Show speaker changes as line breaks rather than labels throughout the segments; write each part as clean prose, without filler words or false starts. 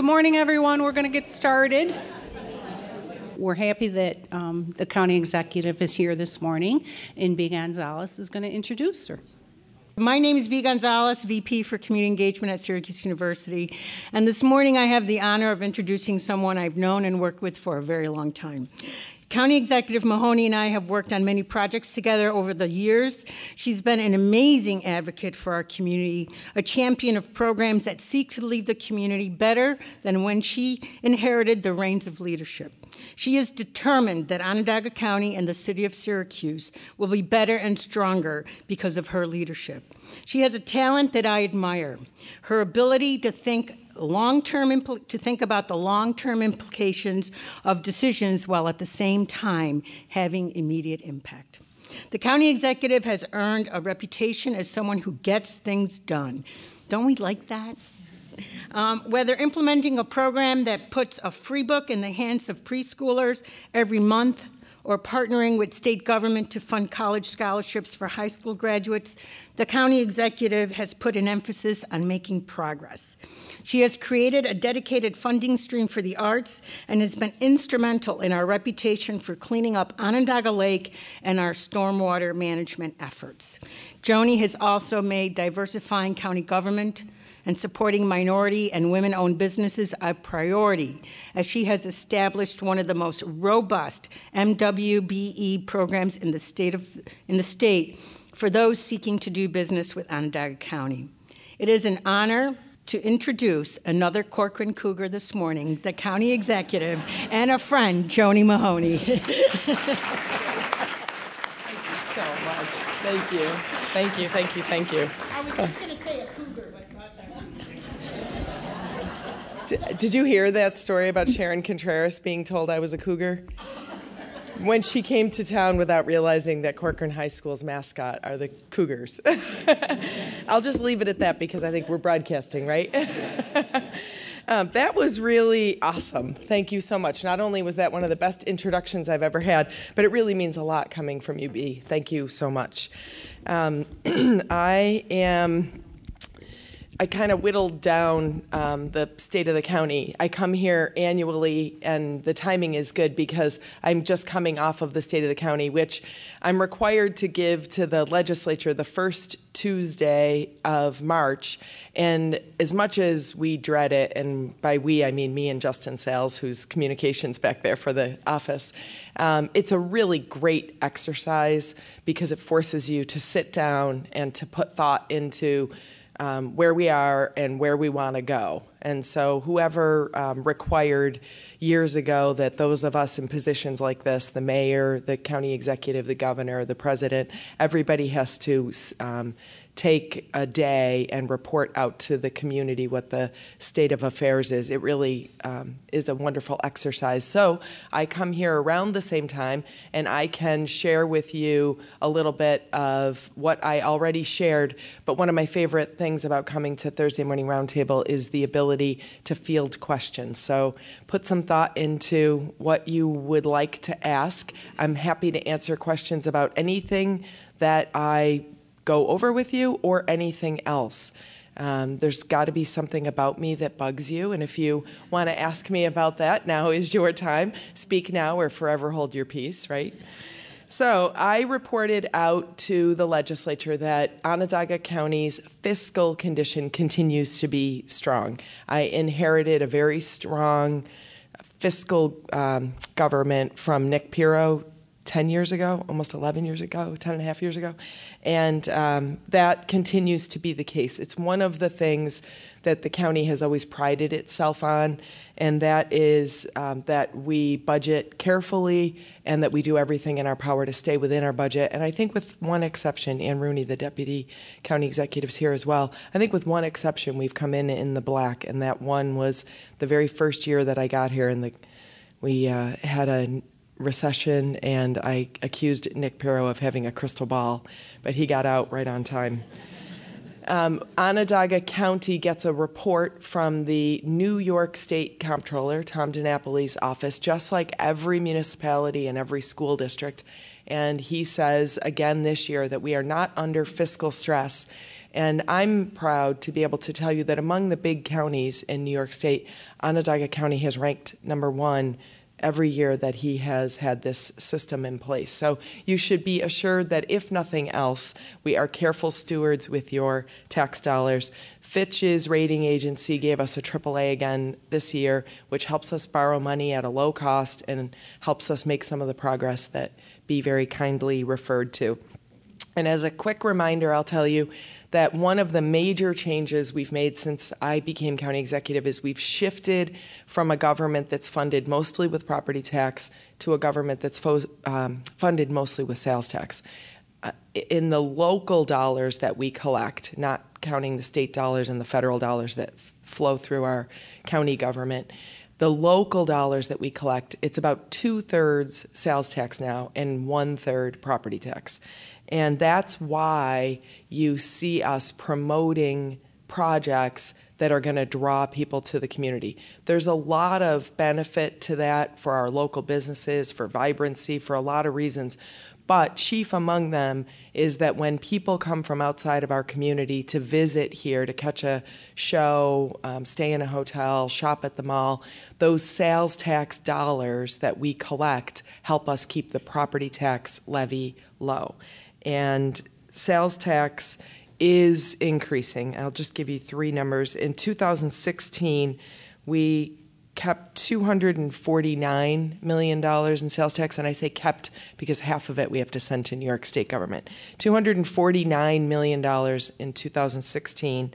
Good morning, everyone. We're going to get started. We're happy that the county executive is here this morning, and B. Gonzalez is going to introduce her.
My name is B. Gonzalez, VP for Community Engagement at Syracuse University, and this morning I have the honor of introducing someone I've known and worked with for a very long time. County Executive Mahoney and I have worked on many projects together over the years. She's been an amazing advocate for our community, a champion of programs that seek to leave the community better than when she inherited the reins of leadership. She is determined that Onondaga County and the city of Syracuse will be better and stronger because of her leadership. She has a talent that I admire, her ability to think about the long-term implications of decisions while at the same time having immediate impact. The county executive has earned a reputation as someone who gets things done. Don't we like that? Whether implementing a program that puts a free book in the hands of preschoolers every month, or partnering with state government to fund college scholarships for high school graduates, the county executive has put an emphasis on making progress. She has created a dedicated funding stream for the arts and has been instrumental in our reputation for cleaning up Onondaga Lake and our stormwater management efforts. Joni has also made diversifying county government and supporting minority and women-owned businesses a priority, as she has established one of the most robust MWBE programs in the state for those seeking to do business with Onondaga County. It is an honor to introduce another Corcoran Cougar this morning, the county executive and a friend, Joni Mahoney.
Thank you so much. Thank you. Thank you, thank you, thank you.
I was just going to say a cougar, but
Did you hear that story about Sharon Contreras being told I was a cougar? When she came to town without realizing that Corcoran High School's mascot are the Cougars. I'll just leave it at that because I think we're broadcasting, right? That was really awesome. Thank you so much. Not only was that one of the best introductions I've ever had, but it really means a lot coming from you, B. Thank you so much. I kind of whittled down the state of the county. I come here annually, and the timing is good because I'm just coming off of the state of the county, which I'm required to give to the legislature the first Tuesday of March. And as much as we dread it, and by we, I mean me and Justin Sales, who's communications back there for the office, it's a really great exercise because it forces you to sit down and to put thought into where we are and where we want to go. And so whoever required years ago that those of us in positions like this, the mayor, the county executive, the governor, the president, everybody has to take a day and report out to the community what the state of affairs is. It really is a wonderful exercise. So I come here around the same time, and I can share with you a little bit of what I already shared. But one of my favorite things about coming to Thursday Morning Roundtable is the ability to field questions. So put some thought into what you would like to ask. I'm happy to answer questions about anything that I go over with you or anything else. There's got to be something about me that bugs you, and if you want to ask me about that, now is your time. Speak now or forever hold your peace, right? So I reported out to the legislature that Onondaga County's fiscal condition continues to be strong. I inherited a very strong fiscal government from Nick Pirro 10 years ago, almost 11 years ago, 10 and a half years ago. And that continues to be the case. It's one of the things that the county has always prided itself on, and that is that we budget carefully and that we do everything in our power to stay within our budget. And I think with one exception, Ann Rooney, the deputy county executive, is here as well. I think with one exception, we've come in the black, and that one was the very first year that I got here, and we had a recession, and I accused Nick Pirro of having a crystal ball, but he got out right on time. Onondaga County gets a report from the New York State Comptroller, Tom DiNapoli's office, just like every municipality and every school district. And he says again this year that we are not under fiscal stress. And I'm proud to be able to tell you that among the big counties in New York State, Onondaga County has ranked #1 every year that he has had this system in place. So you should be assured that if nothing else, we are careful stewards with your tax dollars. Fitch's rating agency gave us a AAA again this year, which helps us borrow money at a low cost and helps us make some of the progress that Bea very kindly referred to. And as a quick reminder, I'll tell you that one of the major changes we've made since I became county executive is we've shifted from a government that's funded mostly with property tax to a government that's funded mostly with sales tax. In the local dollars that we collect, not counting the state dollars and the federal dollars that flow through our county government, the local dollars that we collect, it's about 2/3 sales tax now and 1/3 property tax. And that's why you see us promoting projects that are going to draw people to the community. There's a lot of benefit to that for our local businesses, for vibrancy, for a lot of reasons. But chief among them is that when people come from outside of our community to visit here, to catch a show, stay in a hotel, shop at the mall, those sales tax dollars that we collect help us keep the property tax levy low. And sales tax is increasing. I'll just give you 3 numbers. In 2016, we kept $249 million in sales tax, and I say kept because half of it we have to send to New York State government. $249 million in 2016,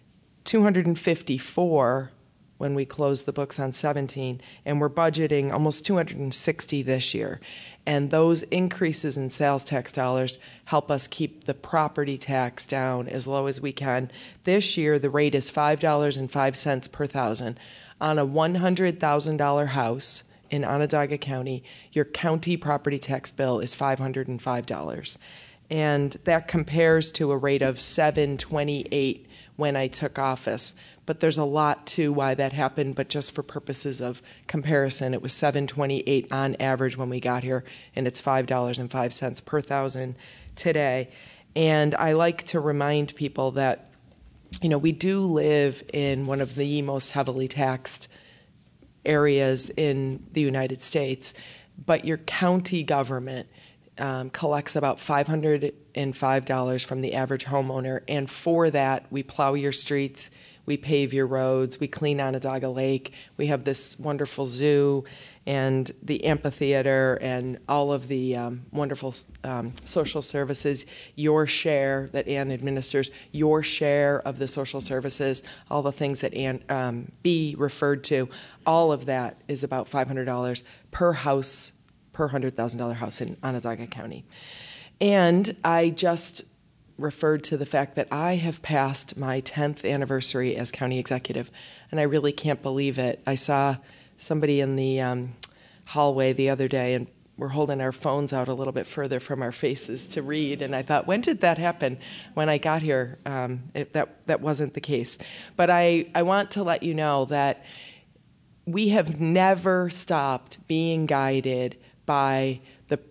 $254 when we close the books on 17, and we're budgeting almost $260 this year. And those increases in sales tax dollars help us keep the property tax down as low as we can. This year, the rate is $5.05 per thousand. On a $100,000 house in Onondaga County, your county property tax bill is $505. And that compares to a rate of $7.28 when I took office. But there's a lot to why that happened, but just for purposes of comparison, it was $7.28 on average when we got here, and it's $5.05 per thousand today. And I like to remind people that, you know, we do live in one of the most heavily taxed areas in the United States, but your county government collects about $505 from the average homeowner, and for that, we plow your streets, we pave your roads, we clean Onondaga Lake, we have this wonderful zoo and the amphitheater and all of the wonderful social services, your share that Ann administers, your share of the social services, all the things that Ann Bea referred to, all of that is about $500 per house, per $100,000 house in Onondaga County. And I just referred to the fact that I have passed my 10th anniversary as county executive, and I really can't believe it. I saw somebody in the hallway the other day, and we're holding our phones out a little bit further from our faces to read, and I thought, when did that happen? When I got here, that wasn't the case. But I want to let you know that we have never stopped being guided by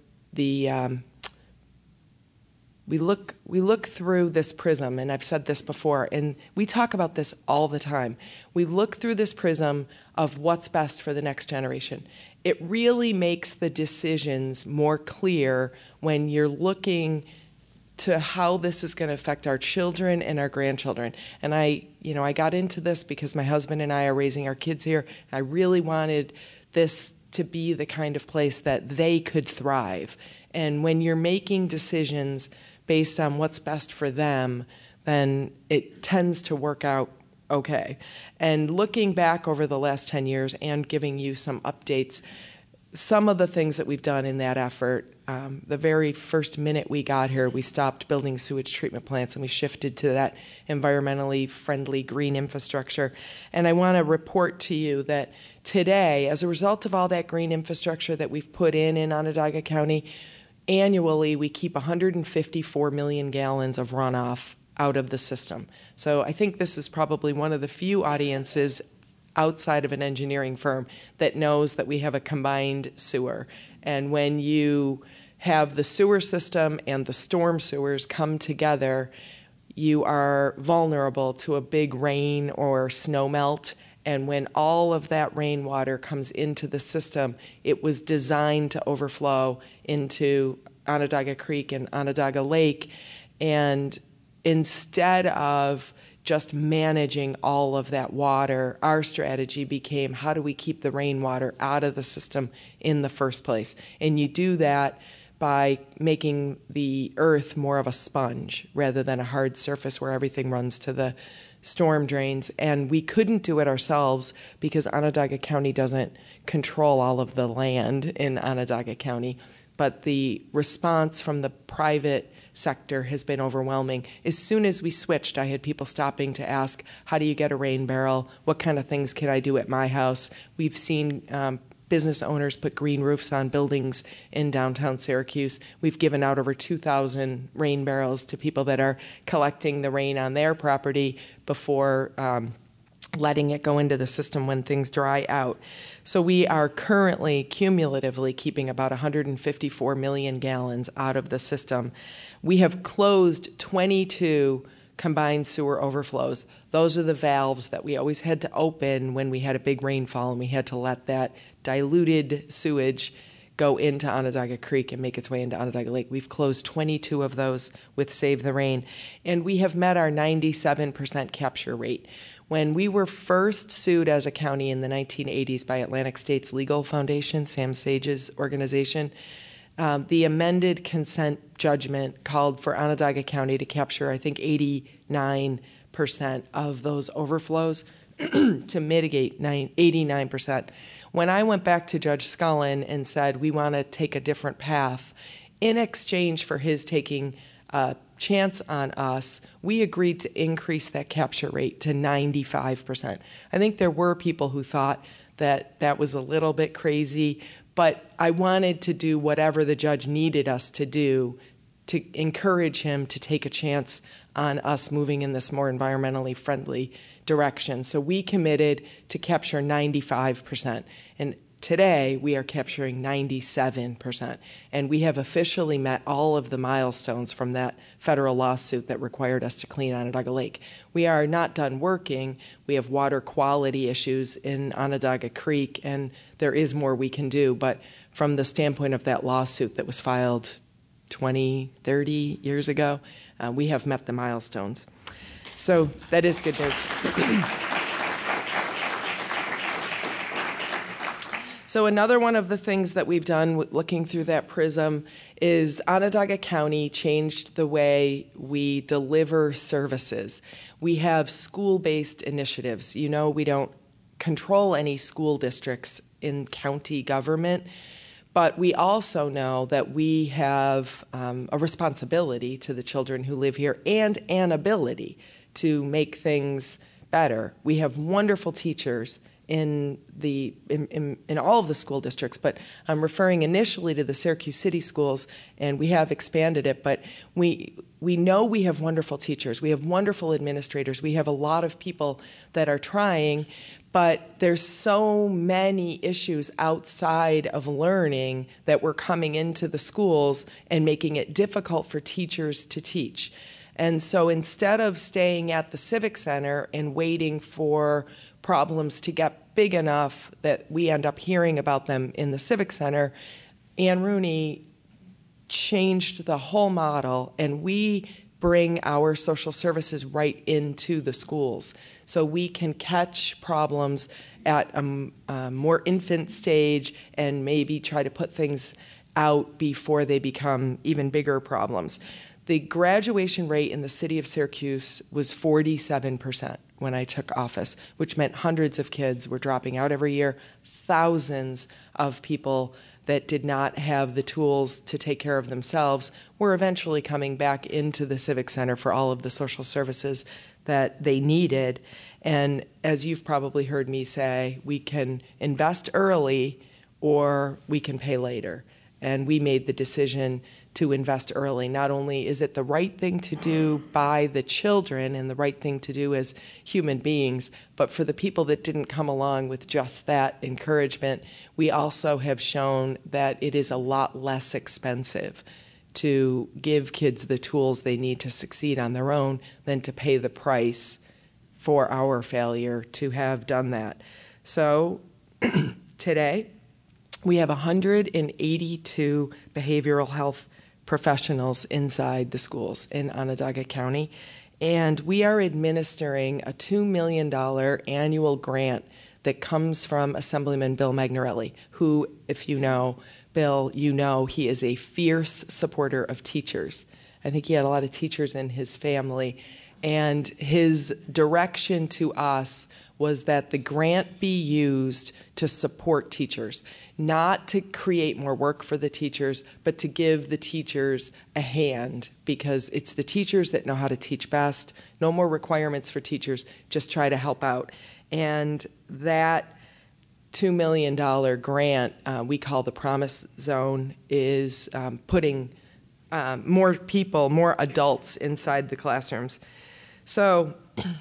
we look through this prism, and I've said this before, and we talk about this all the time. We look through this prism of what's best for the next generation. It really makes the decisions more clear when you're looking to how this is going to affect our children and our grandchildren. And I got into this because my husband and I are raising our kids here. I really wanted this to be the kind of place that they could thrive. And when you're making decisions based on what's best for them, then it tends to work out okay. And looking back over the last 10 years and giving you some updates, some of the things that we've done in that effort, the very first minute we got here, we stopped building sewage treatment plants and we shifted to that environmentally friendly green infrastructure. And I want to report to you that today, as a result of all that green infrastructure that we've put in Onondaga County, annually we keep 154 million gallons of runoff out of the system. So I think this is probably one of the few audiences outside of an engineering firm that knows that we have a combined sewer. And when you have the sewer system and the storm sewers come together, you are vulnerable to a big rain or snow melt. And when all of that rainwater comes into the system, it was designed to overflow into Onondaga Creek and Onondaga Lake. And instead of just managing all of that water, our strategy became, how do we keep the rainwater out of the system in the first place? And you do that by making the earth more of a sponge rather than a hard surface where everything runs to the storm drains. And we couldn't do it ourselves because Onondaga County doesn't control all of the land in Onondaga County. But the response from the private sector has been overwhelming. As soon as we switched, I had people stopping to ask, how do you get a rain barrel? What kind of things can I do at my house? We've seen business owners put green roofs on buildings in downtown Syracuse. We've given out over 2,000 rain barrels to people that are collecting the rain on their property before letting it go into the system when things dry out. So we are currently cumulatively keeping about 154 million gallons out of the system. We have closed 22 combined sewer overflows. Those are the valves that we always had to open when we had a big rainfall and we had to let that diluted sewage go into Onondaga Creek and make its way into Onondaga Lake. We've closed 22 of those with Save the Rain, and we have met our 97% capture rate. When we were first sued as a county in the 1980s by Atlantic States Legal Foundation, Sam Sage's organization, the amended consent judgment called for Onondaga County to capture, I think, 89% of those overflows to mitigate 89%. When I went back to Judge Scullin and said, we want to take a different path, in exchange for his taking a chance on us, we agreed to increase that capture rate to 95%. I think there were people who thought that that was a little bit crazy, but I wanted to do whatever the judge needed us to do to encourage him to take a chance on us moving in this more environmentally friendly direction. So we committed to capture 95%. And today we are capturing 97%. And we have officially met all of the milestones from that federal lawsuit that required us to clean Onondaga Lake. We are not done working. We have water quality issues in Onondaga Creek, and there is more we can do. But from the standpoint of that lawsuit that was filed 20, 30 years ago, we have met the milestones. So that is good news. So another one of the things that we've done looking through that prism is Onondaga County changed the way we deliver services. We have school-based initiatives. You know, we don't control any school districts in county government, but we also know that we have a responsibility to the children who live here and an ability to make things better. We have wonderful teachers in all of the school districts, but I'm referring initially to the Syracuse City Schools, and we have expanded it, but we know we have wonderful teachers, we have wonderful administrators, we have a lot of people that are trying, but there's so many issues outside of learning that we're coming into the schools and making it difficult for teachers to teach. And so instead of staying at the Civic Center and waiting for problems to get big enough that we end up hearing about them in the Civic Center, Ann Rooney changed the whole model, and we bring our social services right into the schools. So we can catch problems at a more infant stage and maybe try to put things out before they become even bigger problems. The graduation rate in the city of Syracuse was 47% when I took office, which meant hundreds of kids were dropping out every year, thousands of people that did not have the tools to take care of themselves were eventually coming back into the Civic Center for all of the social services that they needed. And as you've probably heard me say, we can invest early or we can pay later. And we made the decision to invest early. Not only is it the right thing to do by the children and the right thing to do as human beings, but for the people that didn't come along with just that encouragement, we also have shown that it is a lot less expensive to give kids the tools they need to succeed on their own than to pay the price for our failure to have done that. So today, we have 182 behavioral health professionals inside the schools in Onondaga County, and we are administering a $2 million annual grant that comes from Assemblyman Bill Magnarelli, who, if you know Bill, you know he is a fierce supporter of teachers. I think he had a lot of teachers in his family, and his direction to us was that the grant be used to support teachers, not to create more work for the teachers, but to give the teachers a hand, because it's the teachers that know how to teach best. No more requirements for teachers, just try to help out. And that $2 million grant, we call the Promise Zone, is putting more people, more adults inside the classrooms. So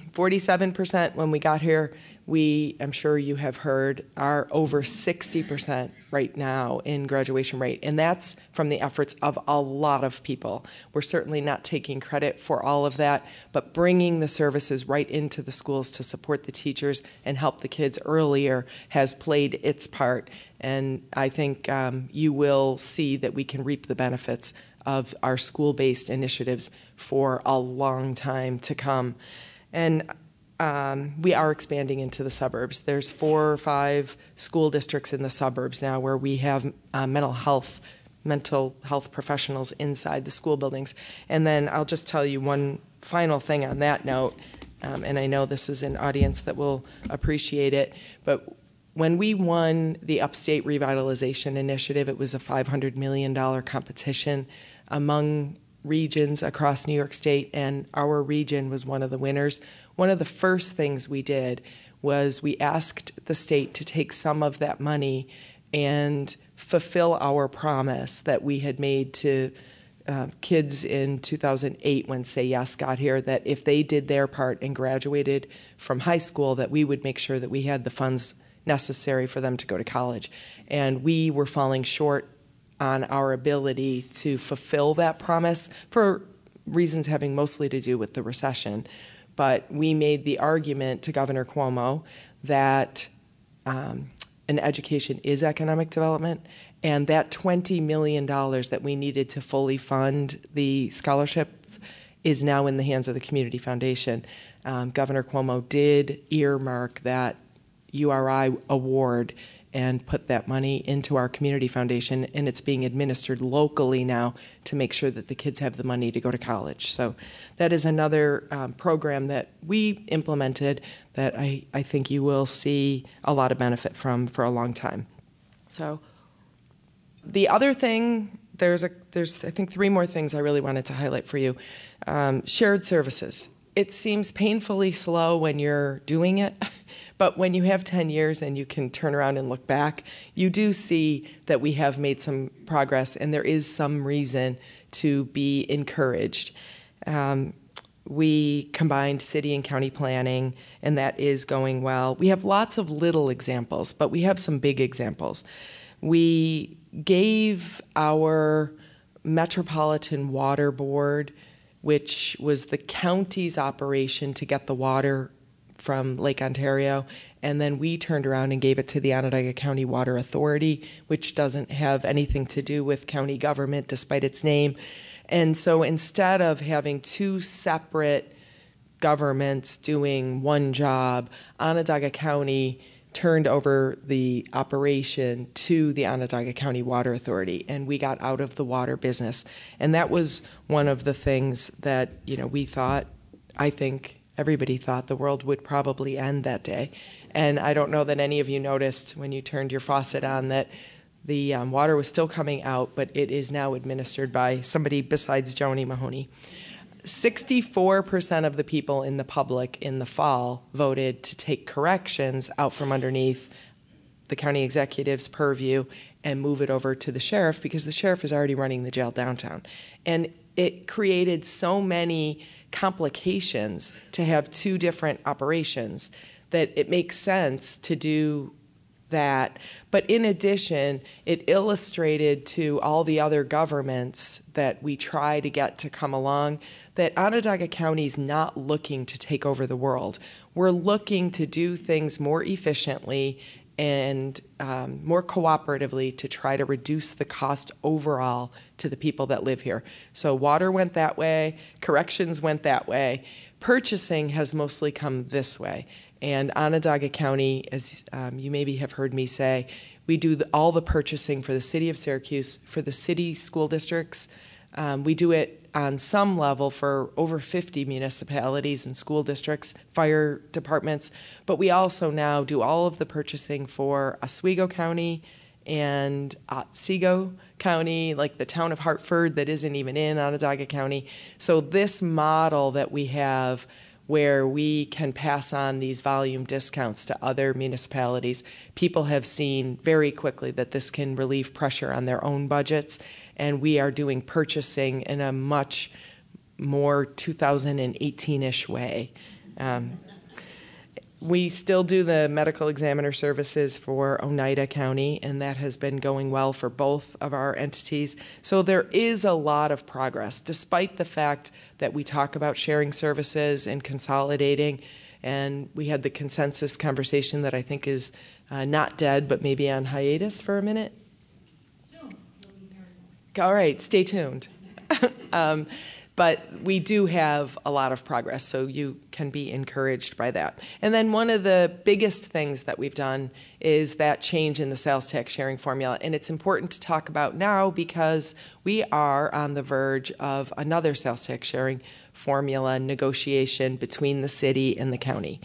47% when we got here, we, I'm sure you have heard, are over 60% right now in graduation rate. And that's from the efforts of a lot of people. We're certainly not taking credit for all of that, but bringing the services right into the schools to support the teachers and help the kids earlier has played its part. And I think you will see that we can reap the benefits of our school-based initiatives for a long time to come. And we are expanding into the suburbs. There's 4 or 5 school districts in the suburbs now where we have mental health professionals inside the school buildings. And then I'll just tell you one final thing on that note, and I know this is an audience that will appreciate it, but when we won the Upstate Revitalization Initiative, it was a $500 million competition among regions across New York State, and our region was one of the winners. One of the first things we did was we asked the state to take some of that money and fulfill our promise that we had made to kids in 2008 when Say Yes got here, that if they did their part and graduated from high school, that we would make sure that we had the funds necessary for them to go to college. And we were falling short on our ability to fulfill that promise for reasons having mostly to do with the recession. But we made the argument to Governor Cuomo that an education is economic development, and that $20 million that we needed to fully fund the scholarships is now in the hands of the Community Foundation. Governor Cuomo did earmark that URI award and put that money into our Community Foundation, and it's being administered locally now to make sure that the kids have the money to go to college. So that is another program that we implemented that I think you will see a lot of benefit from for a long time. So the other thing, there's I think 3 more things I really wanted to highlight for you. Shared services. It seems painfully slow when you're doing it, but when you have 10 years and you can turn around and look back, you do see that we have made some progress, and there is some reason to be encouraged. We combined city and county planning, and that is going well. We have lots of little examples, but we have some big examples. We gave our Metropolitan Water Board, which was the county's operation to get the water from Lake Ontario, and then we turned around and gave it to the Onondaga County Water Authority, which doesn't have anything to do with county government despite its name. And so instead of having 2 separate governments doing one job, Onondaga County turned over the operation to the Onondaga County Water Authority, and we got out of the water business. And that was one of the things that, we thought, I think everybody thought the world would probably end that day. And I don't know that any of you noticed when you turned your faucet on that the water was still coming out, but it is now administered by somebody besides Joni Mahoney. 64% of the people in the public in the fall voted to take corrections out from underneath the county executive's purview and move it over to the sheriff because the sheriff is already running the jail downtown. And it created so many complications to have two different operations that it makes sense to do that. But in addition, it illustrated to all the other governments that we try to get to come along that Onondaga County is not looking to take over the world. We're looking to do things more efficiently and more cooperatively to try to reduce the cost overall to the people that live here. So water went that way, corrections went that way, purchasing has mostly come this way. And Onondaga County, as you maybe have heard me say, we do all the purchasing for the city of Syracuse, for the city school districts. We do it on some level for over 50 municipalities and school districts, fire departments. But we also now do all of the purchasing for Oswego County and Otsego County, like the town of Hartford that isn't even in Onondaga County. So this model that we have where we can pass on these volume discounts to other municipalities, people have seen very quickly that this can relieve pressure on their own budgets, and we are doing purchasing in a much more 2018-ish way. We still do the medical examiner services for Oneida County, and that has been going well for both of our entities. So there is a lot of progress, despite the fact that we talk about sharing services and consolidating. And we had the consensus conversation that I think is not dead, but maybe on hiatus for a minute. All right, stay tuned. But we do have a lot of progress, so you can be encouraged by that. And then one of the biggest things that we've done is that change in the sales tax sharing formula. And it's important to talk about now because we are on the verge of another sales tax sharing formula negotiation between the city and the county.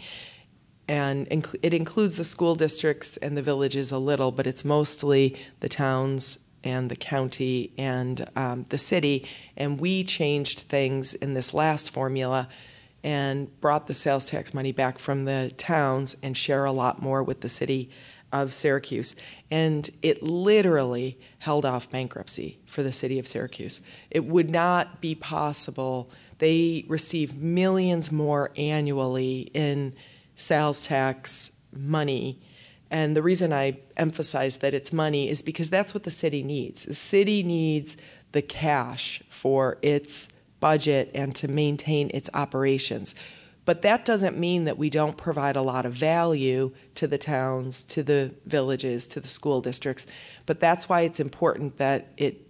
And it includes the school districts and the villages a little, but it's mostly the towns and the county and the city. And we changed things in this last formula and brought the sales tax money back from the towns and share a lot more with the city of Syracuse. And it literally held off bankruptcy for the city of Syracuse. It would not be possible. They receive millions more annually in sales tax money. And the reason I emphasize that it's money is because that's what the city needs. The city needs the cash for its budget and to maintain its operations. But that doesn't mean that we don't provide a lot of value to the towns, to the villages, to the school districts. But that's why it's important that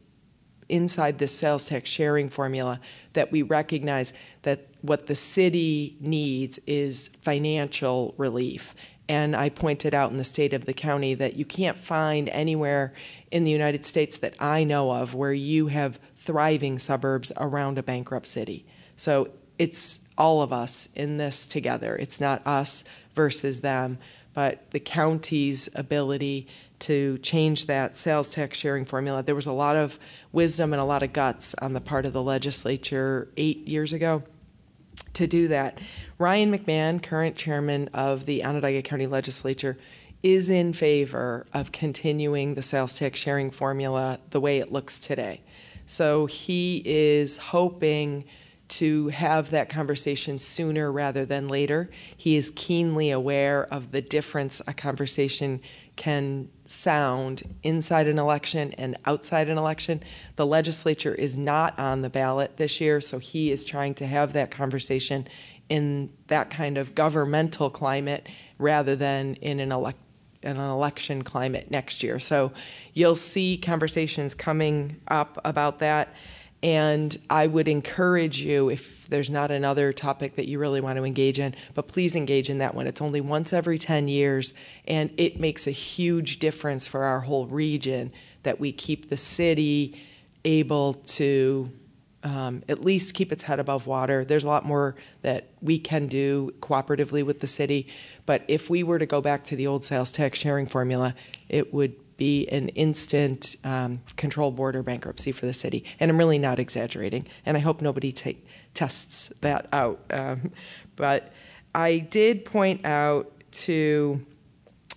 inside this sales tax sharing formula, that we recognize that what the city needs is financial relief. And I pointed out in the state of the county that you can't find anywhere in the United States that I know of where you have thriving suburbs around a bankrupt city. So it's all of us in this together. It's not us versus them, but the county's ability to change that sales tax sharing formula. There was a lot of wisdom and a lot of guts on the part of the legislature 8 years ago to do that. Ryan McMahon, current chairman of the Onondaga County Legislature, is in favor of continuing the sales tax sharing formula the way it looks today. So he is hoping to have that conversation sooner rather than later. He is keenly aware of the difference a conversation can sound inside an election and outside an election. The legislature is not on the ballot this year, so he is trying to have that conversation in that kind of governmental climate rather than in an election climate next year. So you'll see conversations coming up about that. And I would encourage you, if there's not another topic that you really want to engage in, but please engage in that one. It's only once every 10 years, and it makes a huge difference for our whole region that we keep the city able to at least keep its head above water. There's a lot more that we can do cooperatively with the city, but if we were to go back to the old sales tax sharing formula, it would be an instant control board or bankruptcy for the city. And I'm really not exaggerating, and I hope nobody tests that out. But I did point out to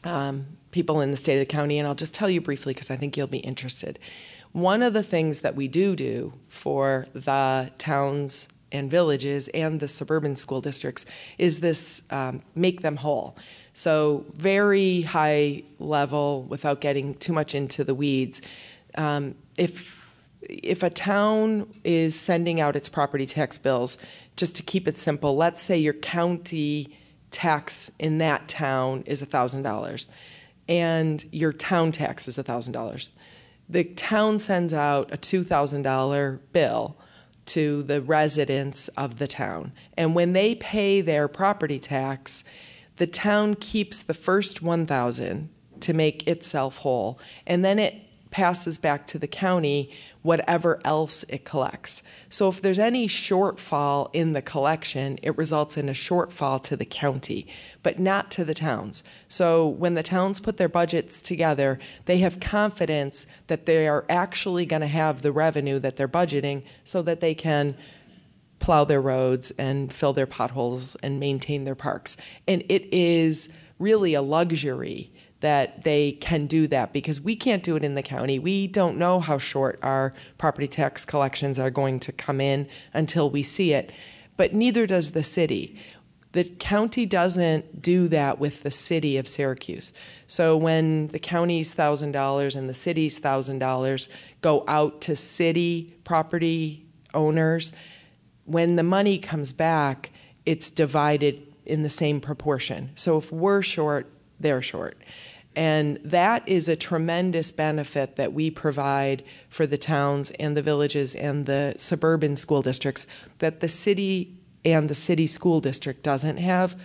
people in the state of the county, and I'll just tell you briefly because I think you'll be interested. One of the things that we do for the towns and villages and the suburban school districts is this make them whole. So very high level, without getting too much into the weeds, if a town is sending out its property tax bills, just to keep it simple, let's say your county tax in that town is $1,000 and your town tax is $1,000. The town sends out a $2,000 bill to the residents of the town. And when they pay their property tax, the town keeps the first $1,000 to make itself whole, and then it passes back to the county whatever else it collects. So if there's any shortfall in the collection, it results in a shortfall to the county, but not to the towns. So when the towns put their budgets together, they have confidence that they are actually going to have the revenue that they're budgeting so that they can plow their roads and fill their potholes and maintain their parks. And it is really a luxury that they can do that because we can't do it in the county. We don't know how short our property tax collections are going to come in until we see it, but neither does the city. The county doesn't do that with the city of Syracuse. So when the county's $1,000 and the city's $1,000 go out to city property owners, when the money comes back, it's divided in the same proportion. So if we're short, they're short. And that is a tremendous benefit that we provide for the towns and the villages and the suburban school districts that the city and the city school district doesn't have.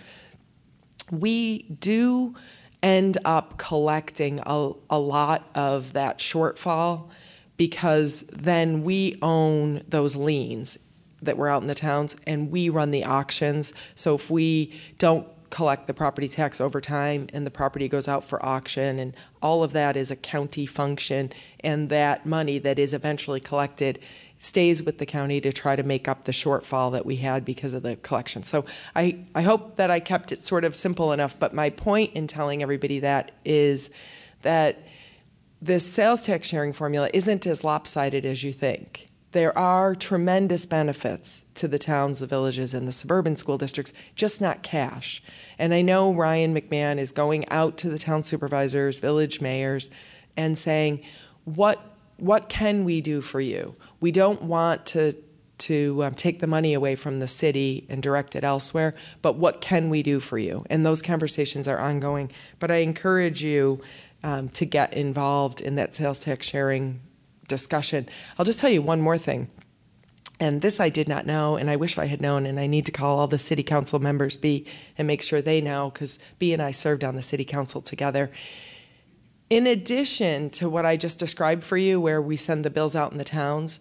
We do end up collecting a lot of that shortfall because then we own those liens that were out in the towns and we run the auctions. So if we don't collect the property tax over time and the property goes out for auction, and all of that is a county function, and that money that is eventually collected stays with the county to try to make up the shortfall that we had because of the collection. So I hope that I kept it sort of simple enough, but my point in telling everybody that is that this sales tax sharing formula isn't as lopsided as you think. There are tremendous benefits to the towns, the villages, and the suburban school districts, just not cash. And I know Ryan McMahon is going out to the town supervisors, village mayors, and saying, what can we do for you? We don't want to take the money away from the city and direct it elsewhere, but what can we do for you? And those conversations are ongoing. But I encourage you to get involved in that sales tax sharing discussion. I'll just tell you one more thing. And this I did not know, and I wish I had known, and I need to call all the city council members, B, and make sure they know, because B and I served on the city council together. In addition to what I just described for you, where we send the bills out in the towns,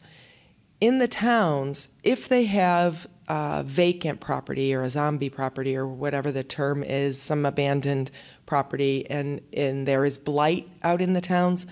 if they have vacant property or a zombie property or whatever the term is, some abandoned property, and there is blight out in the towns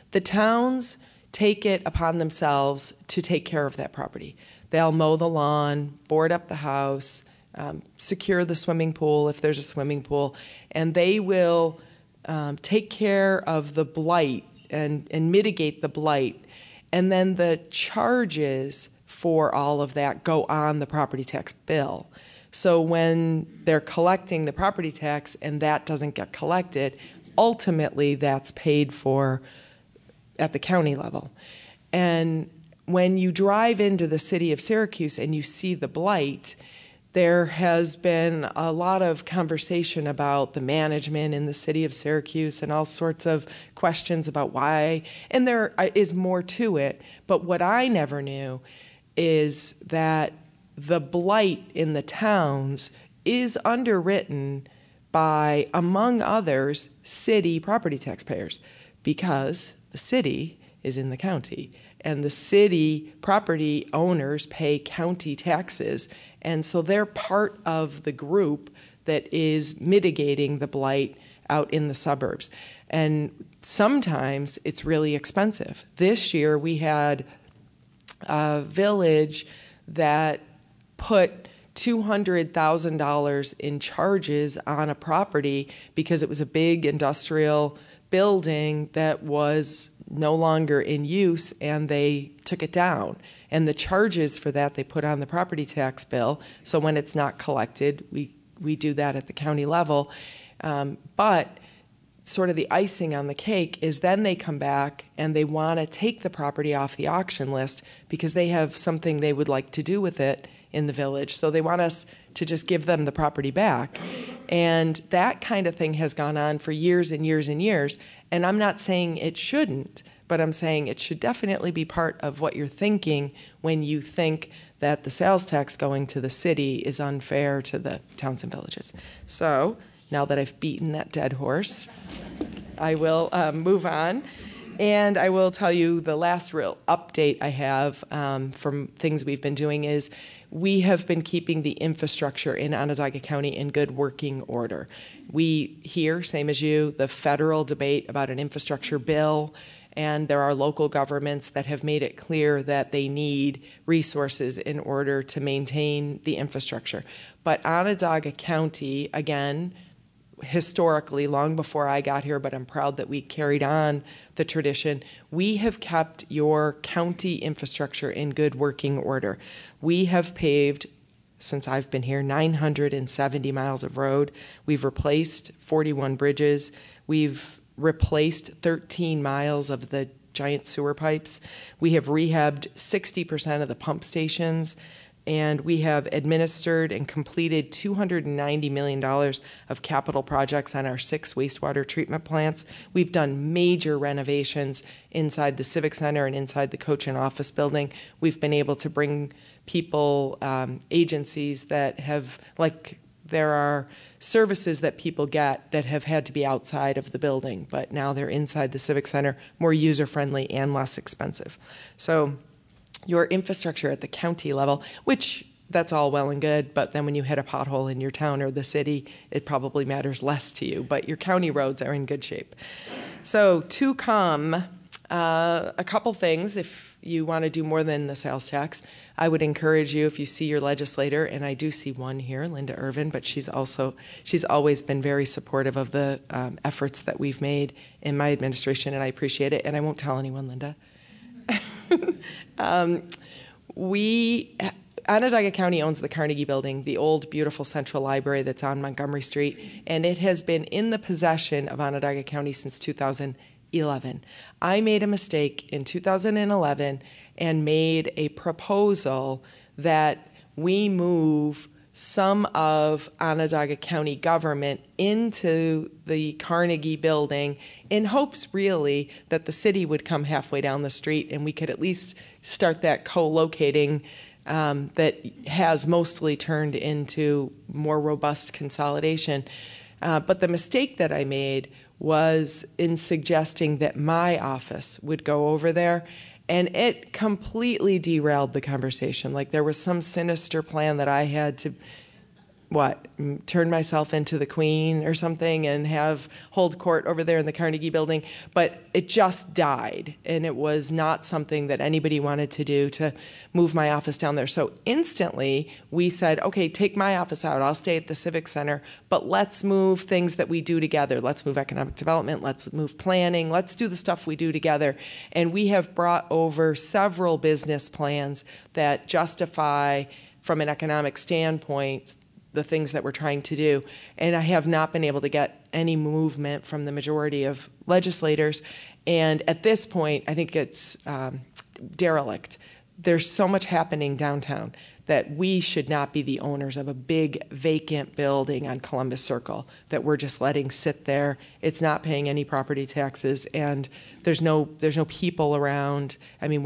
take it upon themselves to take care of that property. They'll mow the lawn, board up the house, secure the swimming pool if there's a swimming pool, and they will take care of the blight and mitigate the blight. And then the charges for all of that go on the property tax bill. So when they're collecting the property tax and that doesn't get collected, ultimately that's paid for at the county level. And when you drive into the city of Syracuse and you see the blight, there has been a lot of conversation about the management in the city of Syracuse and all sorts of questions about why, and there is more to it. But what I never knew is that the blight in the towns is underwritten by, among others, city property taxpayers, because the city is in the county, and the city property owners pay county taxes, and so they're part of the group that is mitigating the blight out in the suburbs. And sometimes it's really expensive. This year we had a village that put $200,000 in charges on a property because it was a big industrial building that was no longer in use, and they took it down. And the charges for that they put on the property tax bill. So when it's not collected, we do that at the county level. But sort of the icing on the cake is then they come back and they want to take the property off the auction list because they have something they would like to do with it in the village. So they want us to just give them the property back. And that kind of thing has gone on for years and years and years. And I'm not saying it shouldn't, but I'm saying it should definitely be part of what you're thinking when you think that the sales tax going to the city is unfair to the towns and villages. So now that I've beaten that dead horse, I will move on. And I will tell you the last real update I have from things we've been doing is we have been keeping the infrastructure in Onondaga County in good working order. We hear, same as you, the federal debate about an infrastructure bill, and there are local governments that have made it clear that they need resources in order to maintain the infrastructure. But Onondaga County, again, historically, long before I got here, but I'm proud that we carried on the tradition, we have kept your county infrastructure in good working order. We have paved, since I've been here, 970 miles of road. We've replaced 41 bridges. We've replaced 13 miles of the giant sewer pipes. We have rehabbed 60% of the pump stations. And we have administered and completed $290 million of capital projects on our 6 wastewater treatment plants. We've done major renovations inside the Civic Center and inside the coach and office building. We've been able to bring people, agencies that have, like, there are services that people get that have had to be outside of the building, but now they're inside the Civic Center, more user-friendly and less expensive. So your infrastructure at the county level, which that's all well and good, but then when you hit a pothole in your town or the city, it probably matters less to you, but your county roads are in good shape. So to come, a couple things. If you want to do more than the sales tax, I would encourage you, if you see your legislator, and I do see one here, Linda Irvin, but she's always been very supportive of the efforts that we've made in my administration, and I appreciate it, and I won't tell anyone, Linda. Onondaga County owns the Carnegie Building, the old, beautiful central library that's on Montgomery Street, and it has been in the possession of Onondaga County since 2011. I made a mistake in 2011 and made a proposal that we move some of Onondaga County government into the Carnegie Building in hopes, really, that the city would come halfway down the street and we could at least start that co-locating that has mostly turned into more robust consolidation. But the mistake that I made was in suggesting that my office would go over there, and it completely derailed the conversation. Like there was some sinister plan that I had to, turn myself into the queen or something and hold court over there in the Carnegie Building. But it just died, and it was not something that anybody wanted to do, to move my office down there. So instantly we said, okay, take my office out. I'll stay at the Civic Center, but let's move things that we do together. Let's move economic development. Let's move planning. Let's do the stuff we do together. And we have brought over several business plans that justify, from an economic standpoint, the things that we're trying to do. And I have not been able to get any movement from the majority of legislators. And at this point, I think it's derelict. There's so much happening downtown that we should not be the owners of a big vacant building on Columbus Circle that we're just letting sit there. It's not paying any property taxes, and there's no people around. I mean,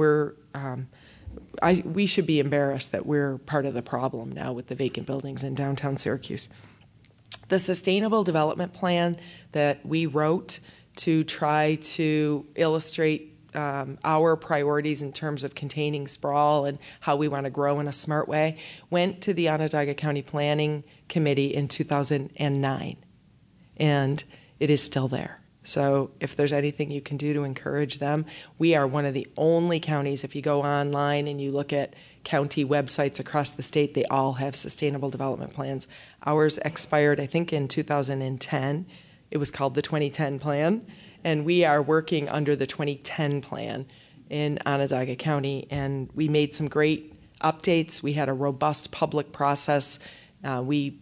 we should be embarrassed that we're part of the problem now with the vacant buildings in downtown Syracuse. The Sustainable Development Plan that we wrote to try to illustrate our priorities in terms of containing sprawl and how we want to grow in a smart way went to the Onondaga County Planning Committee in 2009, and it is still there. So if there's anything you can do to encourage them, we are one of the only counties, if you go online and you look at county websites across the state, they all have sustainable development plans. Ours expired, I think, in 2010. It was called the 2010 plan, and we are working under the 2010 plan in Onondaga County, and we made some great updates. We had a robust public process. We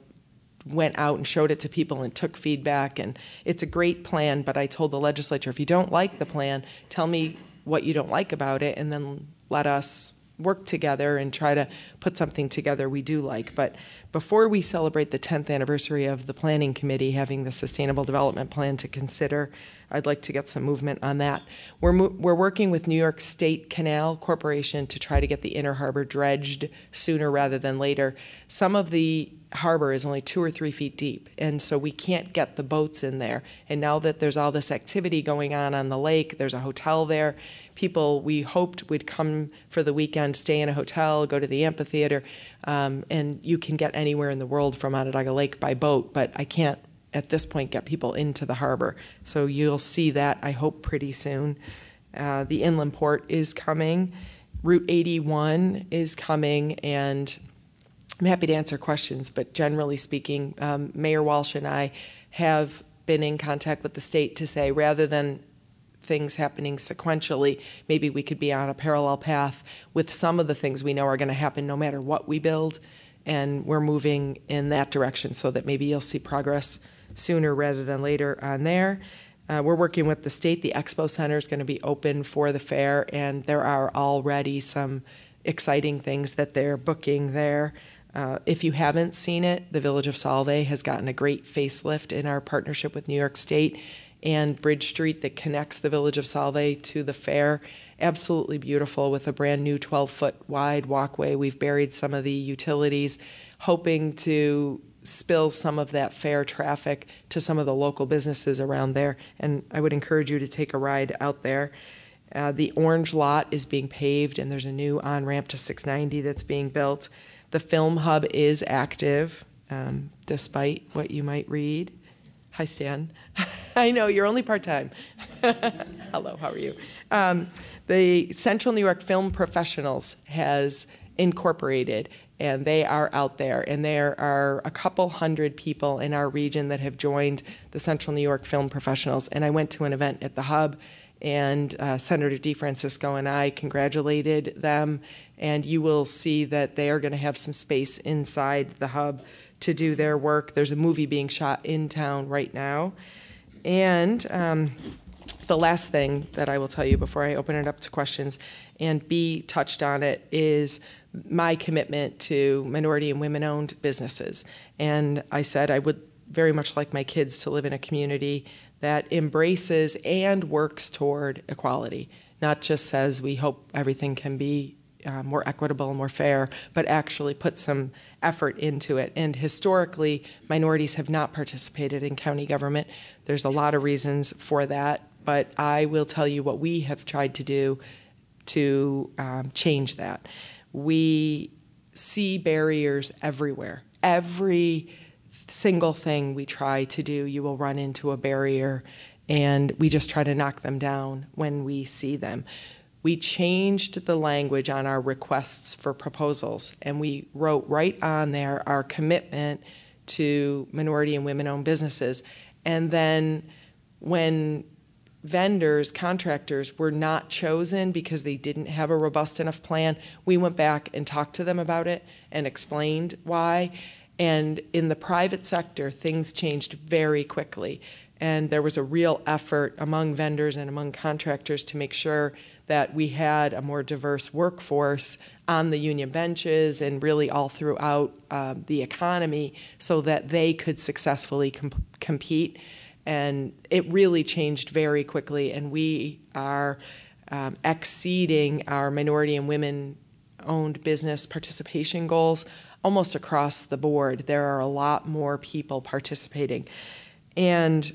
went out and showed it to people and took feedback, and it's a great plan. But I told the legislature, if you don't like the plan, tell me what you don't like about it, and then let us work together and try to put something together we do like. But before we celebrate the 10th anniversary of the Planning Committee having the Sustainable Development Plan to consider, I'd like to get some movement on that. We're working with New York State Canal Corporation to try to get the Inner Harbor dredged sooner rather than later. Some of the harbor is only 2 or 3 feet deep, and so we can't get the boats in there. And now that there's all this activity going on the lake, there's a hotel there. People we hoped would come for the weekend, stay in a hotel, go to the amphitheater, and you can get anywhere in the world from Onondaga Lake by boat, but I can't at this point get people into the harbor. So you'll see that, I hope, pretty soon. The inland port is coming. Route 81 is coming, and I'm happy to answer questions, but generally speaking, Mayor Walsh and I have been in contact with the state to say, rather than things happening sequentially, maybe we could be on a parallel path with some of the things we know are going to happen no matter what we build, and we're moving in that direction so that maybe you'll see progress sooner rather than later on there. We're working with the state. The Expo Center is going to be open for the fair, and there are already some exciting things that they're booking there. If you haven't seen it, the Village of Solvay has gotten a great facelift in our partnership with New York State, and Bridge Street that connects the Village of Solvay to the fair. Absolutely beautiful with a brand new 12-foot wide walkway. We've buried some of the utilities, hoping to spill some of that fair traffic to some of the local businesses around there, and I would encourage you to take a ride out there. The Orange Lot is being paved, and there's a new on-ramp to 690 that's being built. The Film Hub is active, despite what you might read. Hi, Stan. I know, you're only part-time. Hello, how are you? The Central New York Film Professionals has incorporated, and they are out there. And there are a couple hundred people in our region that have joined the Central New York Film Professionals. And I went to an event at the Hub, and Senator DeFrancisco and I congratulated them. And you will see that they are going to have some space inside the Hub to do their work. There's a movie being shot in town right now. And the last thing that I will tell you before I open it up to questions, and B touched on it, is my commitment to minority and women-owned businesses. And I said I would very much like my kids to live in a community that embraces and works toward equality, not just says we hope everything can be more equitable and more fair, but actually put some effort into it. And historically, minorities have not participated in county government. There's a lot of reasons for that, but I will tell you what we have tried to do to change that. We see barriers everywhere. Every single thing we try to do, you will run into a barrier, and we just try to knock them down when we see them. We changed the language on our requests for proposals, and we wrote right on there our commitment to minority and women-owned businesses. And then when vendors, contractors were not chosen because they didn't have a robust enough plan, we went back and talked to them about it and explained why. And in the private sector, things changed very quickly. And there was a real effort among vendors and among contractors to make sure that we had a more diverse workforce on the union benches and really all throughout the economy so that they could successfully compete. And it really changed very quickly, and we are exceeding our minority and women-owned business participation goals almost across the board. There are a lot more people participating. And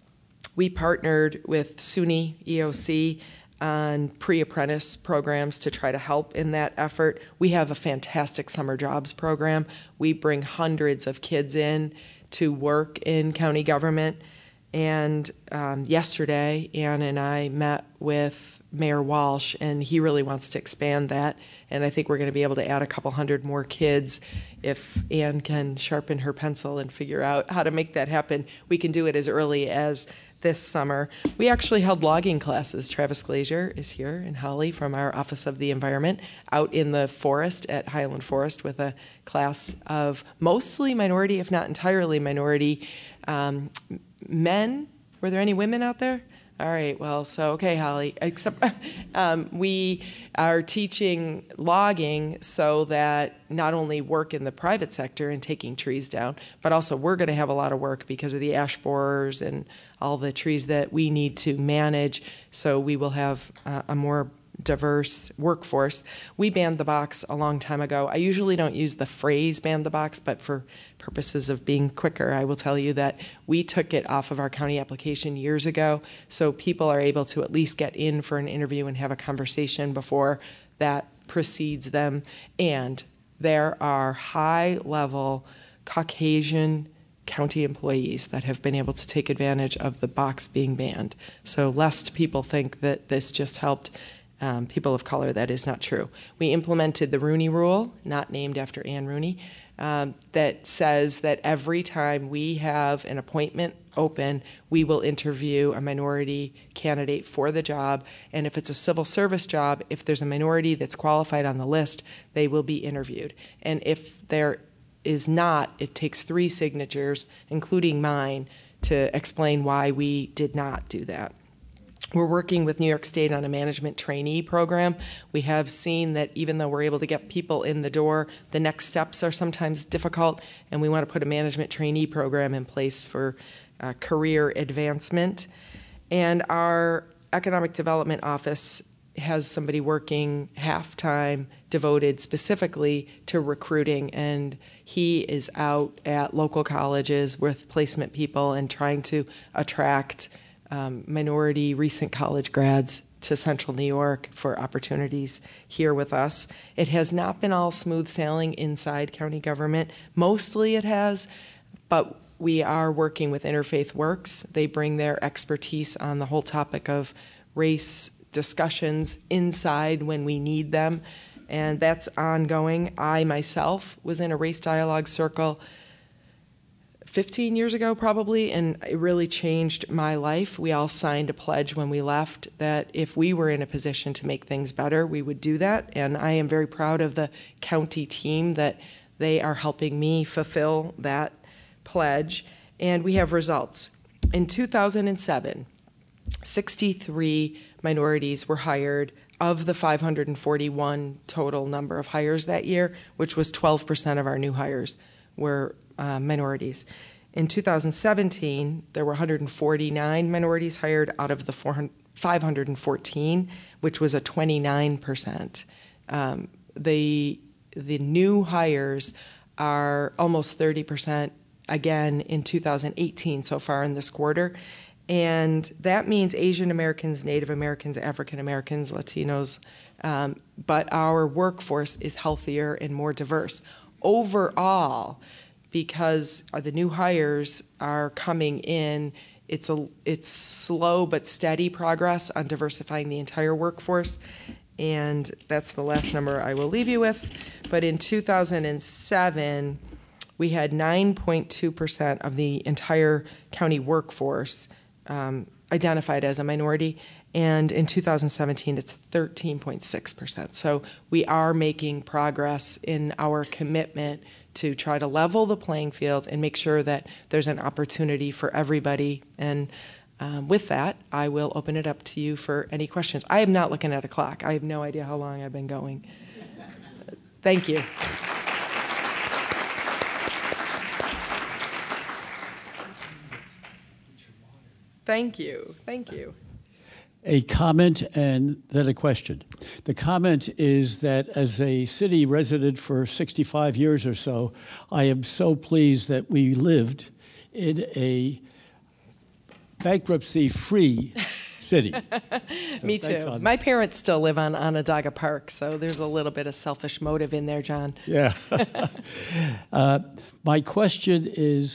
we partnered with SUNY EOC on pre-apprentice programs to try to help in that effort. We have a fantastic summer jobs program. We bring hundreds of kids in to work in county government, And yesterday, Ann and I met with Mayor Walsh, and he really wants to expand that. And I think we're going to be able to add a couple hundred more kids if Ann can sharpen her pencil and figure out how to make that happen. We can do it as early as this summer. We actually held logging classes. Travis Glazier is here, and Holly from our Office of the Environment, out in the forest at Highland Forest with a class of mostly minority, if not entirely minority, men. Were there any women out there? All right, well, so, okay, Holly, except we are teaching logging so that not only work in the private sector and taking trees down, but also we're going to have a lot of work because of the ash borers and all the trees that we need to manage, so we will have a more diverse workforce. We banned the box a long time ago. I usually don't use the phrase ban the box, but for purposes of being quicker, I will tell you that we took it off of our county application years ago, so people are able to at least get in for an interview and have a conversation before that precedes them. And there are high-level Caucasian county employees that have been able to take advantage of the box being banned. So lest people think that this just helped people of color, that is not true. We implemented the Rooney Rule, not named after Ann Rooney, that says that every time we have an appointment open, we will interview a minority candidate for the job. And if it's a civil service job, if there's a minority that's qualified on the list, they will be interviewed. And if there is not, it takes 3 signatures, including mine, to explain why we did not do that. We're working with New York State on a management trainee program. We have seen that even though we're able to get people in the door, the next steps are sometimes difficult, and we want to put a management trainee program in place for career advancement. And our Economic Development Office has somebody working half-time devoted specifically to recruiting, and he is out at local colleges with placement people and trying to attract minority recent college grads to Central New York for opportunities here with us. It has not been all smooth sailing inside county government. Mostly it has, but we are working with Interfaith Works. They bring their expertise on the whole topic of race discussions inside when we need them, and that's ongoing. I myself was in a race dialogue circle 15 years ago probably, and it really changed my life. We all signed a pledge when we left that if we were in a position to make things better, we would do that, and I am very proud of the county team that they are helping me fulfill that pledge, and we have results. In 2007, 63 minorities were hired of the 541 total number of hires that year, which was 12% of our new hires were minorities. In 2017, there were 149 minorities hired out of the 514, which was a 29%. The new hires are almost 30% again in 2018 so far in this quarter. And that means Asian Americans, Native Americans, African Americans, Latinos, but our workforce is healthier and more diverse. Overall, because the new hires are coming in, it's slow but steady progress on diversifying the entire workforce, and that's the last number I will leave you with. But in 2007, we had 9.2% of the entire county workforce identified as a minority, and in 2017 it's 13.6%. So we are making progress in our commitment to try to level the playing field and make sure that there's an opportunity for everybody. And with that, I will open it up to you for any questions. I am not looking at a clock. I have no idea how long I've been going. Thank you. Thank you. Thank you.
A comment and then a question. The comment is that as a city resident for 65 years or so, I am so pleased that we lived in a bankruptcy-free city. So
Me too. My parents still live on Onondaga Park, so there's a little bit of selfish motive in there, John.
Yeah. My question is,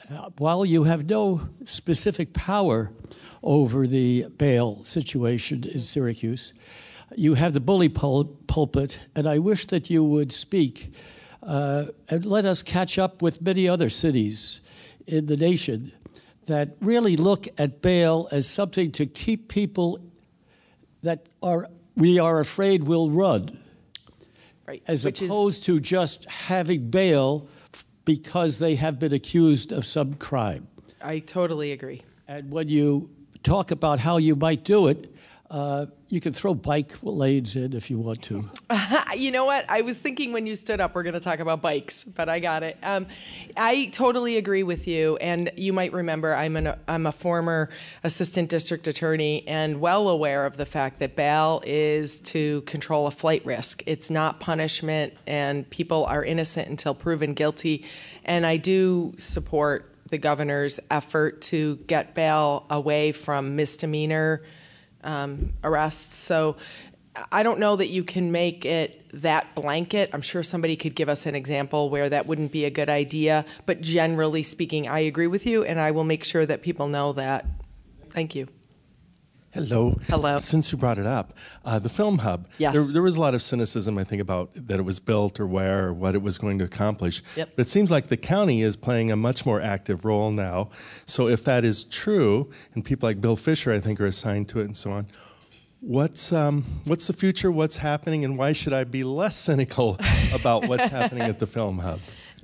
while you have no specific power over the bail situation in Syracuse, you have the bully pulpit, and I wish that you would speak and let us catch up with many other cities in the nation that really look at bail as something to keep people that we are afraid will run,
Right.
as opposed to just having bail because they have been accused of some crime.
I totally agree.
And when you talk about how you might do it, you can throw bike lanes in if you want to.
You know what? I was thinking when you stood up, we're going to talk about bikes, but I got it. I totally agree with you. And you might remember I'm a former assistant district attorney and well aware of the fact that bail is to control a flight risk. It's not punishment, and people are innocent until proven guilty. And I do support the governor's effort to get bail away from misdemeanor arrests. So I don't know that you can make it that blanket. I'm sure somebody could give us an example where that wouldn't be a good idea. But generally speaking, I agree with you, and I will make sure that people know that. Thank you.
Hello.
Hello.
Since you brought it up, the Film Hub.
Yes.
There was a lot of cynicism, I think, about that it was built or where or what it was going to accomplish.
Yep.
But it seems like the county is playing a much more active role now. So if that is true, and people like Bill Fisher, I think, are assigned to it and so on, what's the future, what's happening, and why should I be less cynical about what's happening at the Film Hub?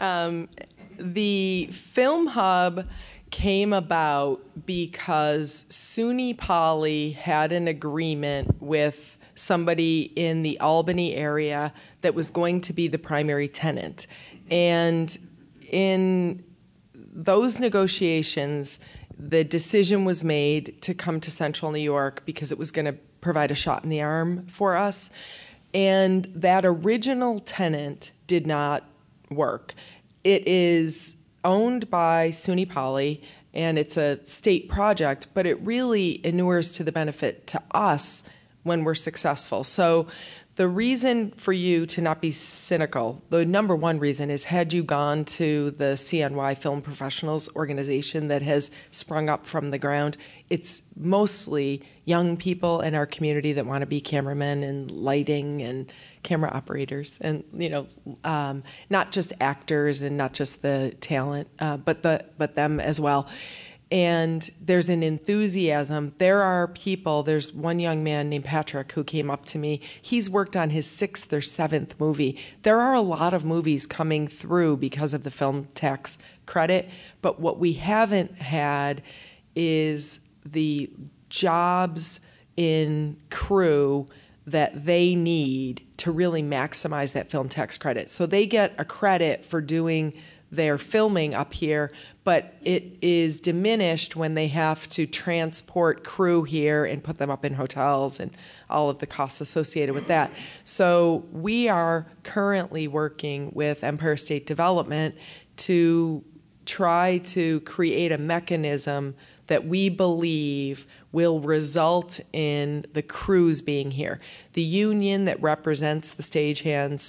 The Film Hub came about because SUNY Poly had an agreement with somebody in the Albany area that was going to be the primary tenant. And in those negotiations, the decision was made to come to Central New York because it was going to provide a shot in the arm for us. And that original tenant did not work. It is owned by SUNY Poly, and it's a state project, but it really inures to the benefit to us when we're successful. So the reason for you to not be cynical, the number one reason is, had you gone to the CNY Film Professionals organization that has sprung up from the ground, it's mostly young people in our community that want to be cameramen and lighting and camera operators, and not just actors and not just the talent, but them as well. And there's an enthusiasm. There are people, there's one young man named Patrick who came up to me. He's worked on his 6th or 7th movie. There are a lot of movies coming through because of the film tax credit, but what we haven't had is the jobs in crew that they need to really maximize that film tax credit. So they get a credit for doing their filming up here, but it is diminished when they have to transport crew here and put them up in hotels and all of the costs associated with that. So we are currently working with Empire State Development to try to create a mechanism that we believe will result in the crews being here. The union that represents the stagehands,